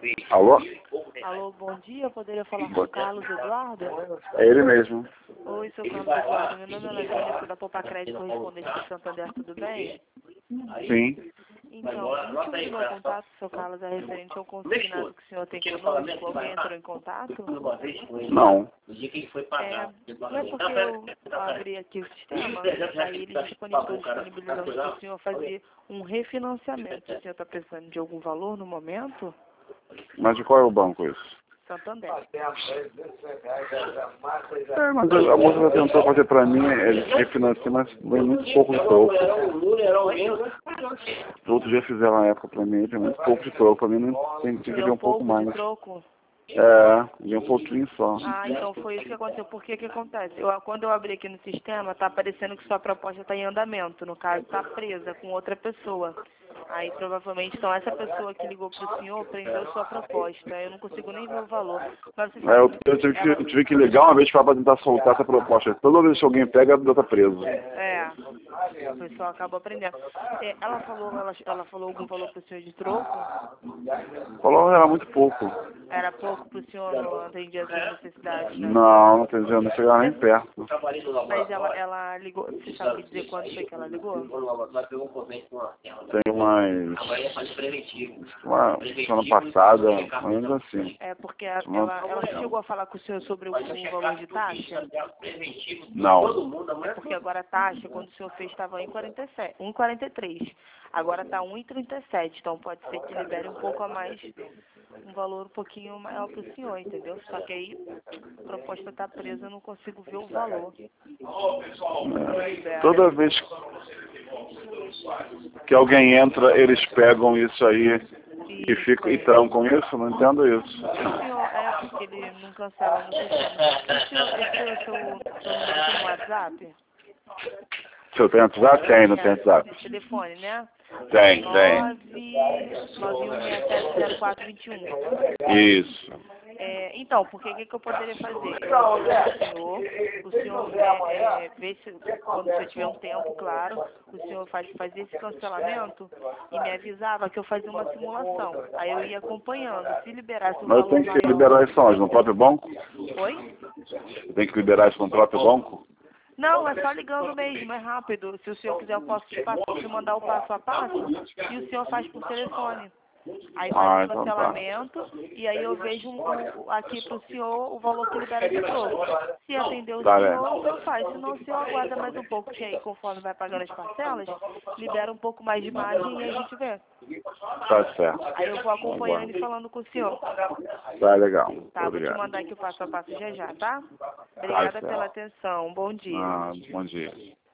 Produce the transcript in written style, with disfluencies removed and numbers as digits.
Alô? Alô, bom dia. Eu poderia falar com o Carlos Eduardo? É ele mesmo. Oi, seu Carlos Eduardo. Meu nome é Lavínia, sou da Poupa Crédito Correspondente de Santander, tudo bem? Sim. Então, o motivo do meu contato, seu Carlos, é referente ao consignado que o senhor tem conosco. Alguém entrou em contato? Não. Não é porque eu abri aqui o sistema, aí ele disponibilizando que o senhor fazer um refinanciamento. O senhor está precisando de algum valor no momento? Mas de qual é o banco isso? Santander. Mas a moça já tentou fazer pra mim, ele refinancia, mas vem muito pouco de troco. Outros já fizeram na época pra mim, tem muito pouco de troco. Pra mim não tem que ver um pouco mais. Troco? Um pouquinho só. Ah, então foi isso que aconteceu. Por que que acontece? Quando eu abri aqui no sistema, tá aparecendo que sua proposta está em andamento. No caso, está presa com outra pessoa. Aí, provavelmente, então, essa pessoa que ligou para o senhor prendeu sua proposta. Eu não consigo nem ver o valor. Mas você sabe Eu tive que ligar uma vez para tentar soltar essa proposta. Toda vez que alguém pega, ela está preso. O pessoal acaba aprendendo. Ela falou algum valor para o senhor de troco? Falou, era muito pouco. Era pouco para o senhor, não atendia as suas necessidades, né? Não atendia, não chegava nem perto. Mas ela ligou, você sabe dizer quando foi que ela ligou? Tem semana passada, ainda assim. Porque ela chegou a falar com o senhor sobre o valor de taxa? Não. Porque agora a taxa, quando o senhor fez, estava em 1,43. Agora está 1,37. Então pode ser que libere um pouco a mais, um valor um pouquinho maior para o senhor, entendeu? Só que aí a proposta está presa, eu não consigo ver o valor. Toda vez que alguém entra, eles pegam isso aí e trancam isso, não entendo isso. Senhor, porque ele não cancela no sistema. Esse é o seu número aqui no WhatsApp? Se eu tenho WhatsApp? Tem, não tem WhatsApp. Esse telefone, né? Tem. 991670421. Isso. Então, porque que eu poderia fazer? O senhor vê se, quando o senhor tiver um tempo, claro, o senhor fazer esse cancelamento e me avisava que eu fazia uma simulação. Aí eu ia acompanhando. Se liberasse o valor Mas tem que maior... liberar isso onde? No próprio banco? Oi? Tem que liberar isso no próprio banco? Não, é só ligando mesmo, é rápido. Se o senhor quiser, eu posso te mandar o passo a passo e o senhor faz por telefone. Aí faz o cancelamento e aí eu vejo aqui para o senhor o valor que libera de troco. Se atender o senhor faz. Se não, o senhor aguarda mais um pouco, que aí conforme vai pagando as parcelas, libera um pouco mais de margem e a gente vê. Tá certo. Aí eu vou acompanhando e falando com o senhor. Tá legal. Tá, obrigado. vou te mandar aqui o passo a passo já, tá? Obrigada pela atenção. Bom dia. Bom dia.